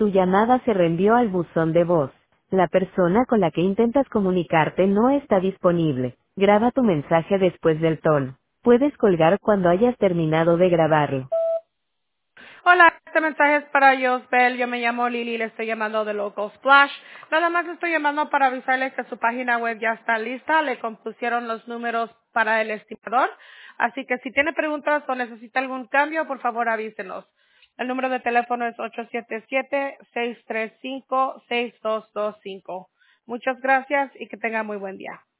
Tu llamada se reenvió al buzón de voz. La persona con la que intentas comunicarte no está disponible. Graba tu mensaje después del tono. Puedes colgar cuando hayas terminado de grabarlo. Hola, este mensaje es para Josbel. Yo me llamo Lili, le estoy llamando de Local Splash. Nada más le estoy llamando para avisarle que su página web ya está lista. Le compusieron los números para el estimador. Así que si tiene preguntas o necesita algún cambio, por favor avísenos. El número de teléfono es 877-635-6225. Muchas gracias y que tenga muy buen día.